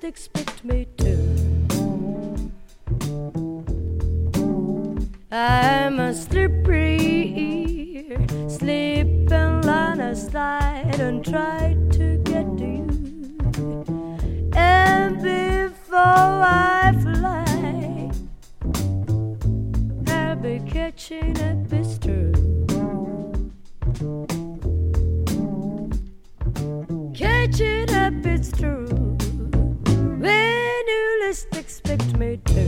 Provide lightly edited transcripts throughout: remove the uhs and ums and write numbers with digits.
expect me to. I'm a slippery, slip and line a slide and try to get to you. And before I fly, I'll be catching a pistol. Catching up, it's true, when you least expect me to.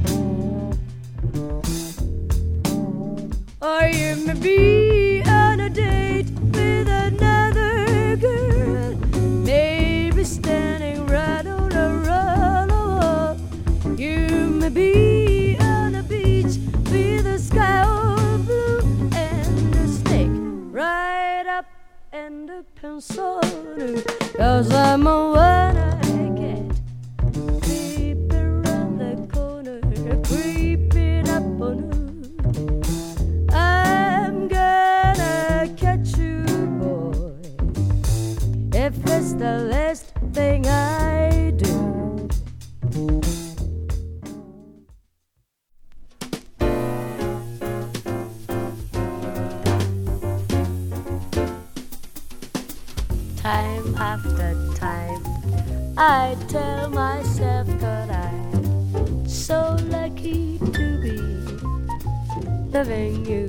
Or you may be on a date with another girl, maybe standing right on a roll. You may be on a beach with a sky all blue and a snake right up and a pencil. 'Cause I'm a one-eyed cat, creeping around the corner, creeping up on you. I'm gonna catch you, boy, if it's the last thing I do. Time after time, I tell myself that I'm so lucky to be loving you.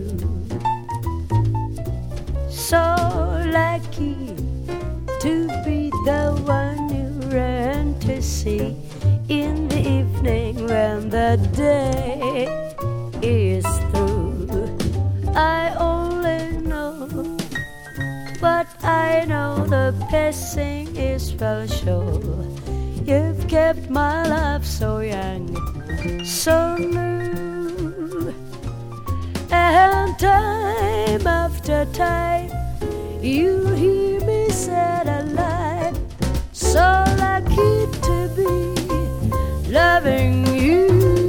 So lucky to be the one you ran to see in the evening when the day is through. I only know, but I know the passing is well sure. You've kept my love so young, so new. And time after time, you hear me say alive. So lucky to be loving you.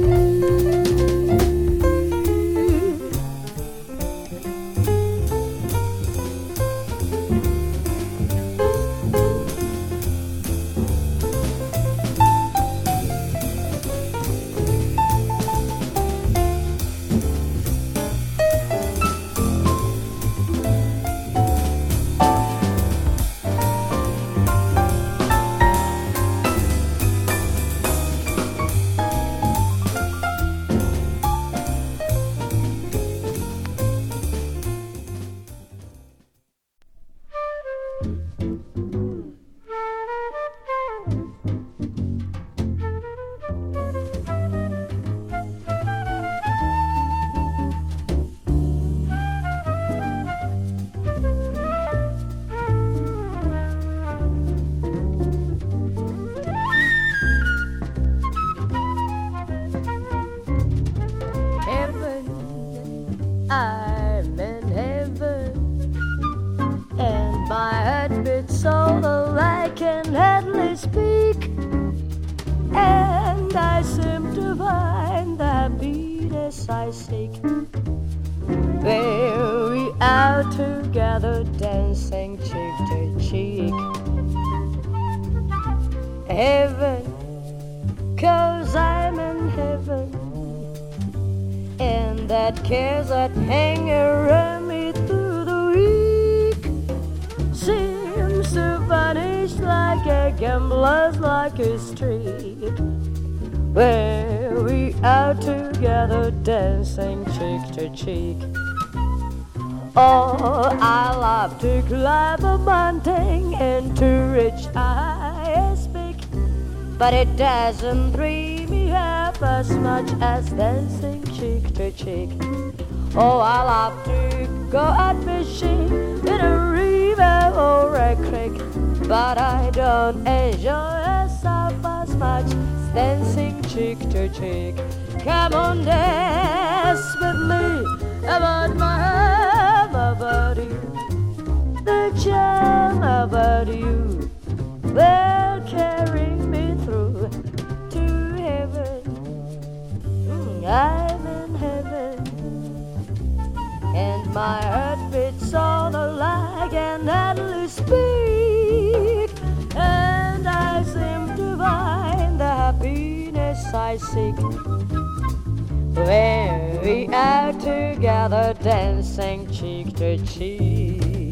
I'm in heaven, and my heart beats although I can hardly speak. And I seem to find the happiness I seek, where we are together dancing cheek to cheek. Heaven, 'cause I'm in heaven, and that cares that hang around me through the week seems to vanish like a gambler's lucky streak, where we are together dancing cheek to cheek. Oh, I love to climb a mountain and to reach a highest peak, but it doesn't thrill me half as much as dancing cheek to cheek. Oh, I love to go out fishing in a river or a creek, but I don't enjoy myself as much as dancing cheek to cheek. Come on, dance with me about my love, about you, the charm about you will carry me through to heaven. I'm in heaven, and my heart beats all alike and hardly speak, and I seem to find seek. When we are together dancing cheek to cheek.